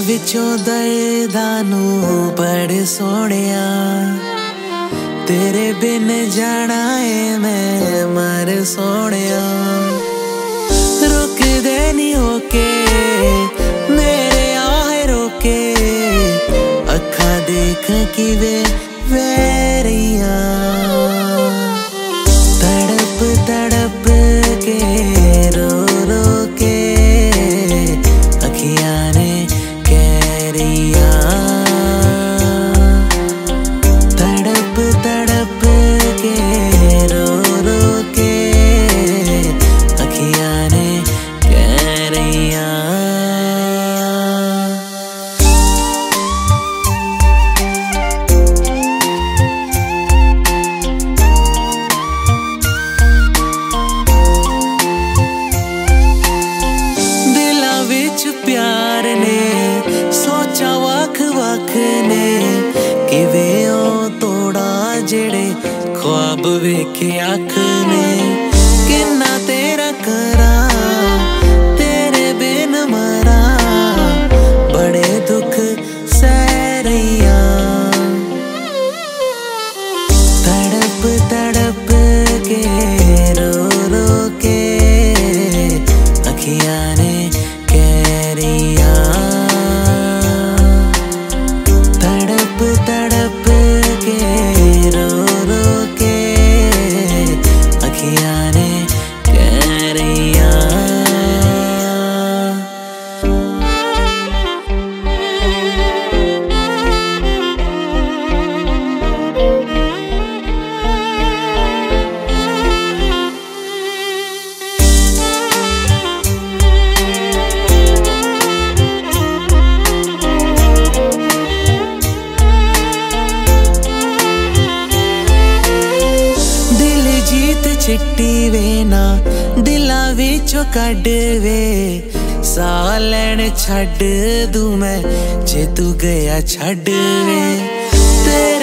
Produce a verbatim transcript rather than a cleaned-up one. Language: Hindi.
विचों दर्दां नूं बड़ सोहणिया तेरे बिन जाना है मैं मर सोहणिया। रुक दे नी होके मेरे आह रोके अखा देख किवे वैरिया। तड़प तड़प के रो रो के अखियां ने कैरिया। तड़प तड़प के रो रो के अखियां ने कैरिया। प्यार ने सोचा वख वख ने किवें ओ तोड़ा जेड़े ख्वाब वेखे अख ने। किन्ना तेरा करा तेरे बिन मरा बड़े दुख सह रहिया। तड़प तड़प के रो रो के अखियां ने कैरिया। तड़प तड़प के रो रो के अखियां ने कैरिया। चिट्टी वे ना दिला विचों कढ वे साह लैण छड्ड दूं मैं जे तू गया छड्ड वे। तेरे